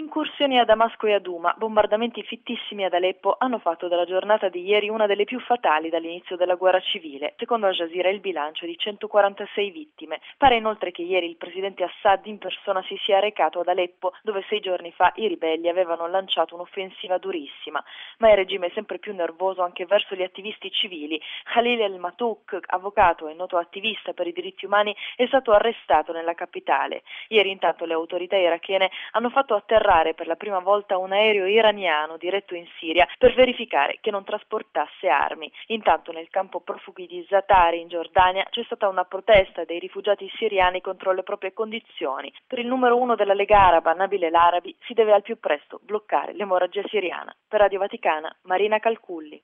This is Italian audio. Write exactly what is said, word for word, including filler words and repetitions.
Incursioni a Damasco e a Douma, bombardamenti fittissimi ad Aleppo hanno fatto della giornata di ieri una delle più fatali dall'inizio della guerra civile. Secondo Al Jazeera il bilancio è di centoquarantasei vittime. Pare inoltre che ieri il presidente Assad in persona si sia recato ad Aleppo, dove sei giorni fa i ribelli avevano lanciato un'offensiva durissima. Ma il regime è sempre più nervoso anche verso gli attivisti civili. Khalil El-Matouk, avvocato e noto attivista per i diritti umani, è stato arrestato nella capitale. Ieri intanto le autorità irachene hanno fatto atterrare per la prima volta un aereo iraniano diretto in Siria per verificare che non trasportasse armi. Intanto nel campo profughi di Zatari in Giordania c'è stata una protesta dei rifugiati siriani contro le proprie condizioni. Per il numero uno della Lega Araba, Nabil El Arabi, si deve al più presto bloccare l'emorragia siriana. Per Radio Vaticana, Marina Calculli.